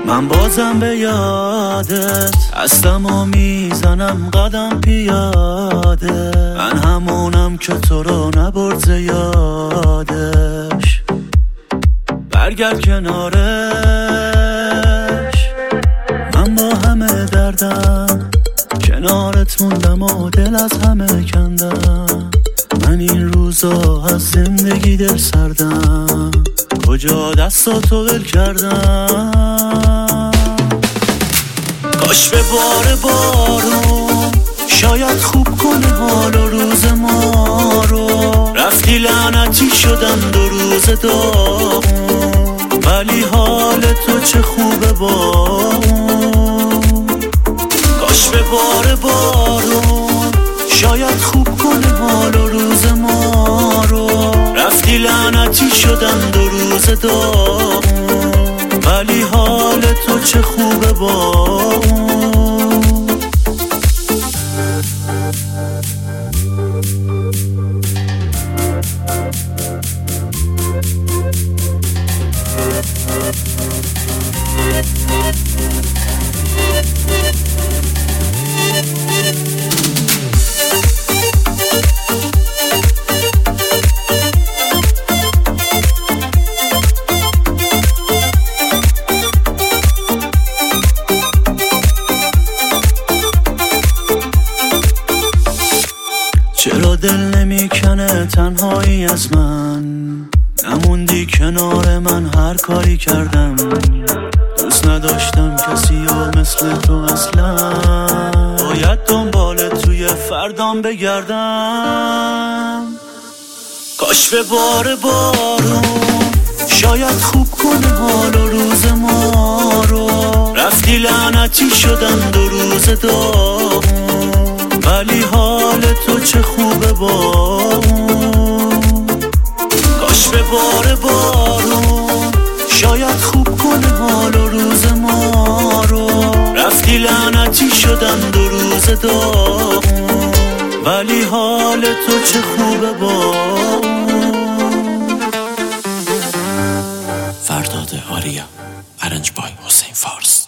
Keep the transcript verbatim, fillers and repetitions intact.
من بازم به یادت هستم و میزنم قدم پیاده. من همونم که تو رو نبرد یادش. برگرد کنارش، من با همه دردم کنارت موندم و دل از همه کندم. من این روزا از زندگی دل سردم، کجا دستاتو ول کردم. کاش به بار بارون شاید خوب کنه حال و روز ما رو. رفتی لعنتی شدم دو روز داغون، ولی حال تو چه خوبه با اون. کاش به بار بارون شاید خوب کنه حال و روز ما رو. رفتی لعنتی شدم دو روز داغون، ولی حال تو چه خوبه با اون. چرا دل نمیکنه تنهایی از من؟ نموندی کنار من هر کاری کردم. دوست نداشتم کسی و مثل تو اصلا. باید دنبال توی فردام بگردم. کاش به بار بارون شاید خوب کنه حال و روز ما رو. رفتی لعنتی شدم دو روز داغون، ولی حال تو چه خوبه با اون. کاش به بار بارون شاید خوب کنه حال و روز ما رو. رفتی لعنتی شدم دو روز داغون، ولی حال تو چه خوبه با اون. فرداد آریا، ارنج بای حسین فارس.